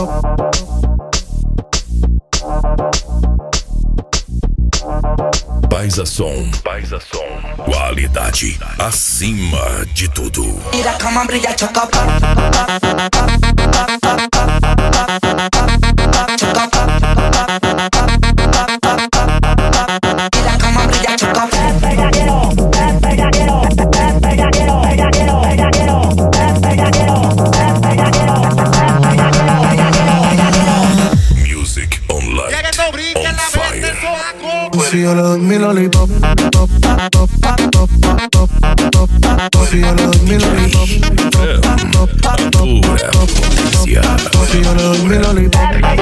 Paisa Som, qualidade acima de tudo. Mira cómo brilla Choco. Mira cómo brilla Choco. Music online, on fire. Si yo le doy mi lollipop, pop, pop, pop, pop, pop, pop. Si yo le doy mi lollipop, pop, pop, pop, Pura potencia. si yo le doy mi lollipop,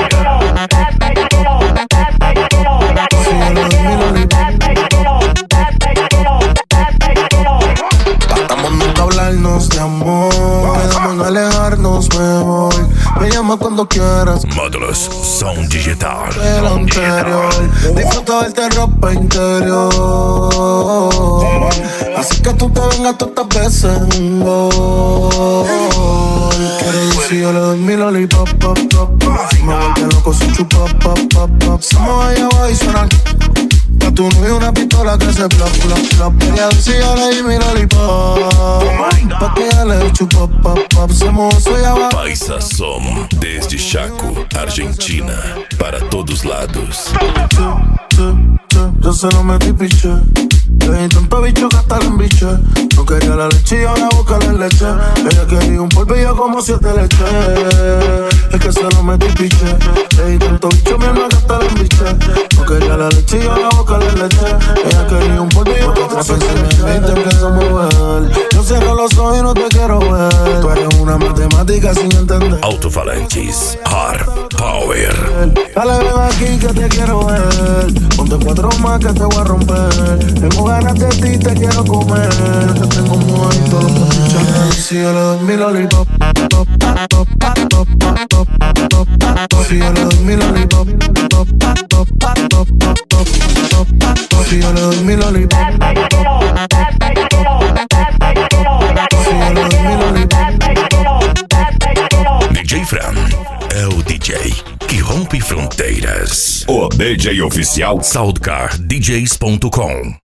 si yo le doy mi lollipop. Tratamos nunca hablarnos de amor, quedamos en alejarnos mejor. Me llama cuando quieras. Módulos Som Digital. El anterior, disfruta verte ropa interior. Así que tú te vengas todas veces en gol. Quiero decir, si yo le doy mi lollipop, pop, pop, pop. Me vuelve loco si chupa, pop, pop, pop. Somos allá abajo y suenan. Pa' tu novio una pistola que se plop, plop, plop. Quería ver si yo le di mi lollipop, pa' que ella le chupa, pop, pop. Somos allá abajo. Paisa Som, desde Chaco, Argentina, para todos lados. Yo se lo metí piche. Le di tanto bicho que hasta la embiche. No quería la leche y ahora busca la leche. Ella quería un polvillo como 7 leches. Es que se lo metí piche. Le di tanto bicho mi alma que hasta la embiche. No quería la leche y ahora busca la leche. Ella quería un polvillo como 7 leches. Te empiezo a mover. Yo cierro los ojos y no te quiero ver. Tú eres una matemática sin entender. Alto-falantes, hard power. Dale, ven aquí que te quiero ver. Ponte 4 más que te voy a romper. Tengo ganas de ti, te quiero comer. Te tengo muy todos los patiches. Si yo le doy mi lollipop, pop, pop, pop, pop, pop, pop. Si yo le doy mi lollipop, pop, pop, pop, pop, pop. Si yo le doy mi lollipop, si yo le doy mi lollipop. DJ Fran é o DJ que rompe fronteiras. O DJ oficial SoundCardDJs.com